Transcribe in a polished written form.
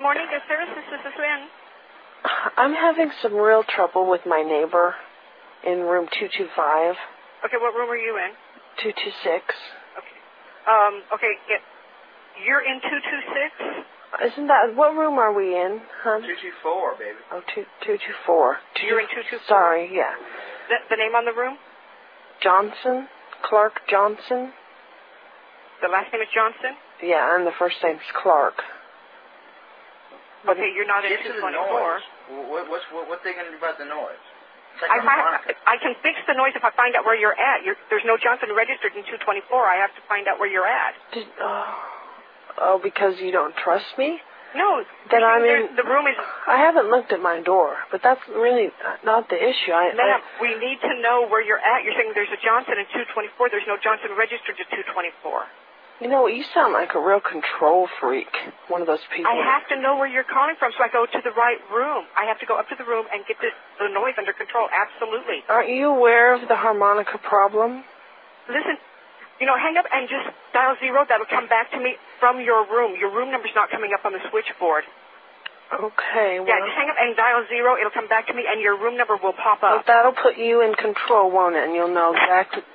morning, good service. This is Lynn. I'm having some real trouble with my neighbor in room 225. Okay, what room are you in? 226. Okay, you're in 226? Isn't that, what room are we in, hon? 224, baby. Oh, 224. You're in 224? Sorry, yeah. The name on the room? Johnson? Clark Johnson? The last name is Johnson? Yeah, and the first name's Clark. But okay, you're not in 224. What they going to do about the noise? Like I can fix the noise if I find out where you're at. There's no Johnson registered in 224. I have to find out where you're at. Because you don't trust me? No. Then the room is... I haven't looked at my door, but that's really not the issue. Ma'am, we need to know where you're at. You're saying there's a Johnson in 224. There's no Johnson registered to 224. You know, you sound like a real control freak, one of those people. I have to know where you're calling from so I go to the right room. I have to go up to the room and get the noise under control. Absolutely. Aren't you aware of the harmonica problem? Listen, hang up and just dial 0. That'll come back to me from your room. Your room number's not coming up on the switchboard. Okay, well... Yeah, just hang up and dial 0. It'll come back to me, and your room number will pop up. Well, that'll put you in control, won't it? And you'll know exactly...